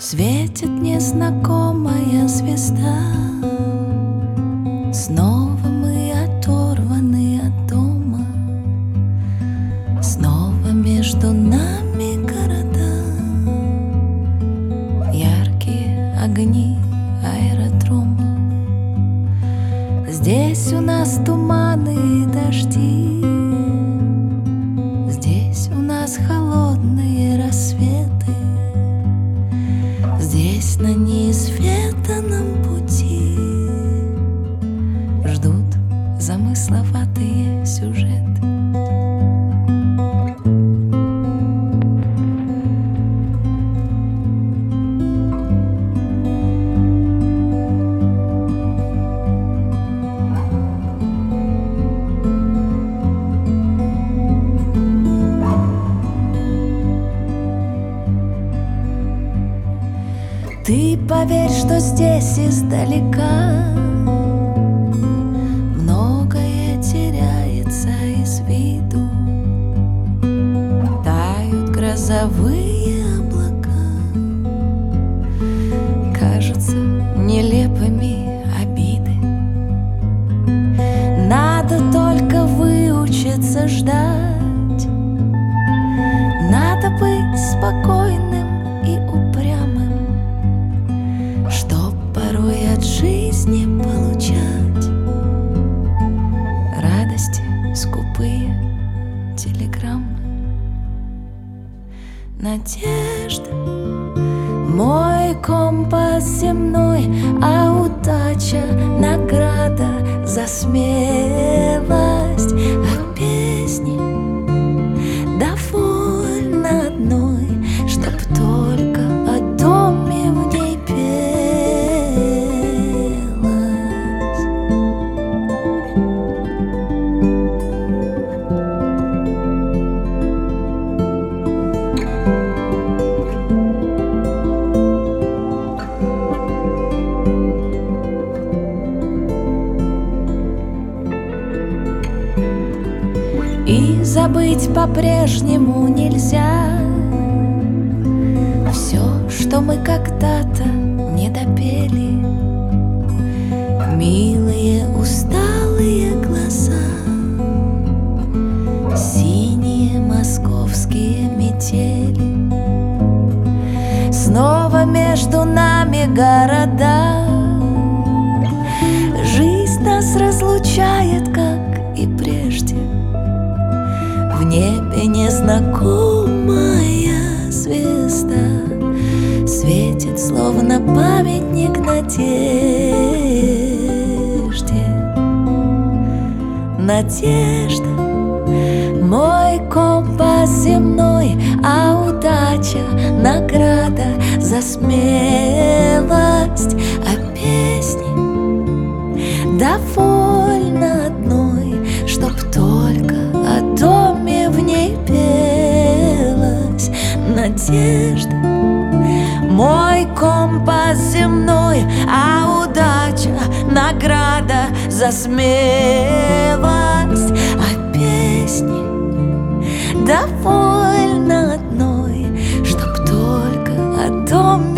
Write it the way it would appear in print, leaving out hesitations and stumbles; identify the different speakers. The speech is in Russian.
Speaker 1: Светит незнакомая звезда. Снова мы оторваны от дома. Снова между нами города. Яркие огни аэродрома. Здесь у нас туманы и дожди. Здесь у нас холодные рассветы. Здесь на неизведанном пути ждут замысловатые сюжеты. Ты поверь, что здесь издалека многое теряется из виду. Тают грозовые облака, кажутся нелепыми обиды. Надо только выучиться ждать. Надо быть спокойным и упрямым, чтоб порой от жизни получать радости скупые телеграммы. Надежда — мой компас земной, а удача — награда за смелость. А песни довольно одной, чтоб только о доме в ней и забыть по-прежнему нельзя все, что мы когда-то не допели. Милые усталые глаза, синие московские метели. Снова между нами города. Жизнь нас разлучает, как и прежде. В небе незнакомая звезда светит, словно памятник надежде. Надежда — мой компас земной, а удача — награда за смелость. А песни довольно одной, чтоб только о доме в ней пелось. Надежда — мой компас земной, а удача — награда за смелость. А песни довольно одной, чтоб только о доме